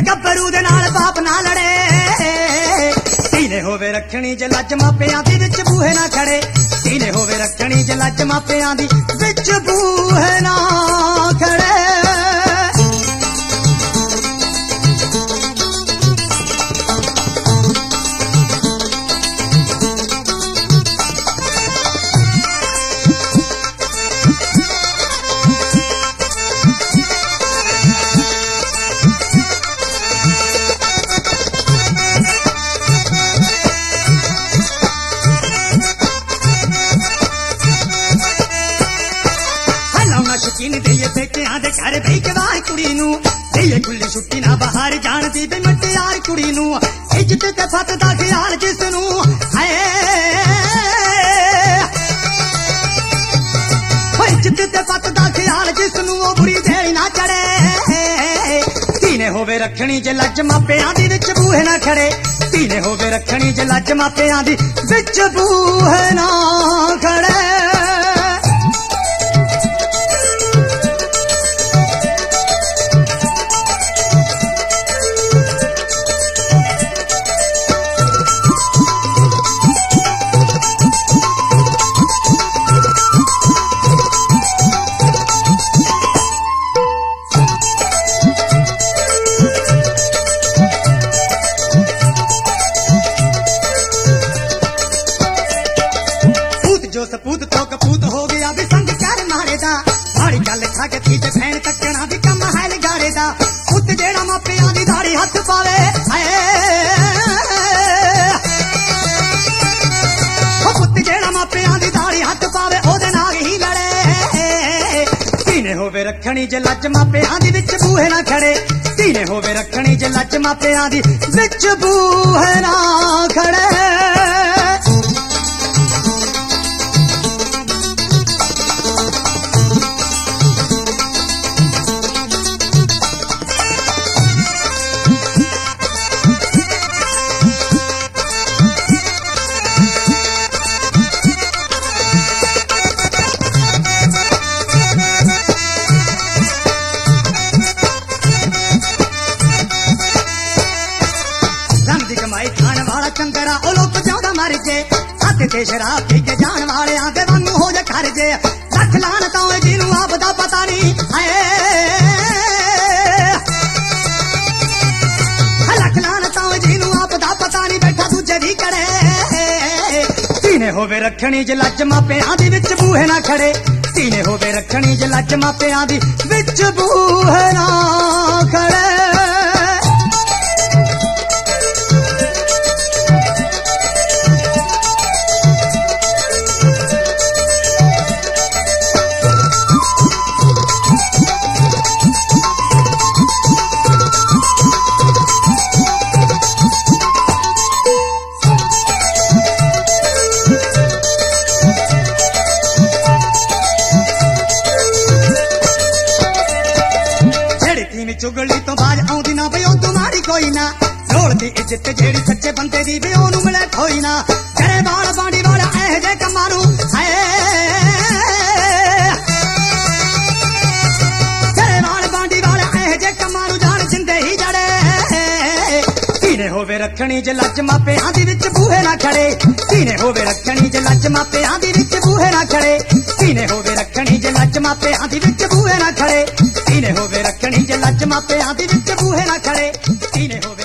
ਗੱਭਰੂ ਦੇ ਨਾਲ ਬਾਪ ਨਾ ਲੜੇ। ਧੀਨੇ ਹੋਵੇ ਰੱਖਣੀ ਜੇ ਲੱਜ ਮਾਪਿਆਂ ਦੀ ਵਿੱਚ ਬੂਹੇ ਨਾ ਖੜੇ। ਧੀਨੇ ਹੋਵੇ ਰੱਖਣੀ ਜੇ ਲੱਜ ਮਾਪਿਆਂ ਦੀ ਵਿੱਚ ਬੂਹੇ ਨਾ ਖੜੇ। शौकीन दईए पेकियां दे घर बही के वाह कुड़ी नू दईए खुली छुट्टी ना बाहर जान दी बे मटियार कुड़ी नू। इज्जत ते फत दा ख्याल जिस नू हाय इज्जत ते फत दा ख्याल जिस नू ओ बुरी देली ना चढ़े। धीने होवे रखनी जे लज मापियां दी विच बूहे ना खड़े। धीने होवे रखनी जे लज मापियां दी विच बूहे ना खड़े। जो सपूत तो कपूत हो गया भी संग कर मारे दा। माड़ी गल खा के थी ते भैन तकना भी कम है लगारे दा। पुत जेड़ा मापियां दी दाढ़ी हथ पावे पुत जेड़ा मापियां दी दाढ़ी हथ पावे ओदे नाल ही लड़े। धीने होवे रखनी जे लज मापियां दी विच बूहे ना खड़े। धीने होवे रखनी जे लज मापियां दी विच बूहे ना खड़े। खाने वाला चंगरा ओ लोग ज्यादा मर जे हथ ते शराब पी के जान वाले आगे वांगू हो जा खर जे। लख लानता होए जिनू आप दा पता नहीं लख लानता होए जिनू आप दा पता नहीं बैठा दूजे दी करे। धीने होवे रखनी जे लज मापियां दी विच बूहे ना खड़े। धीने होवे रखनी जे लज मापियां दी विच बूहे ना खड़े। चुगली तो बाज आउंदी ना बई तू माड़ी कोई ना। ढोल दी इज्जत जेड़ी सच्चे बंदे दी बई ओनू मिले कोई ना। करे वाल बांडी वाला एह जे कमारू करे वाल बांडी वाला एह जे कमारू जान जिंदे ही जड़े। धीने होवे रखनी जे लज मापियां दी विच बूहे ना खड़े। धीने होवे रखनी जे लज मापियां दी विच बूहे ना खड़े। धीने होवे रखनी जे लज मापियां दी विच बूहे ना खड़े। धीने होवे रखनी जे लज मापियां दी विच बूहे ना खड़े। धीने